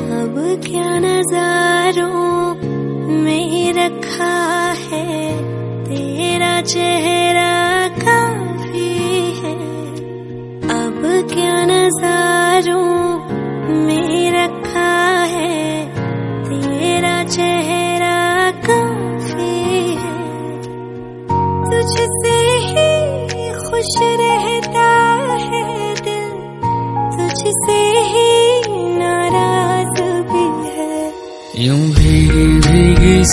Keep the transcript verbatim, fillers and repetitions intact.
अब क्या नजारों में रखा है, तेरा चेहरा काफी है। अब क्या नजारों में रखा है, तेरा चेहरा काफी है। तुझसे ही खुश रहता है दिल, तुझसे ही नाराज भी है। यूं भीगी भीगी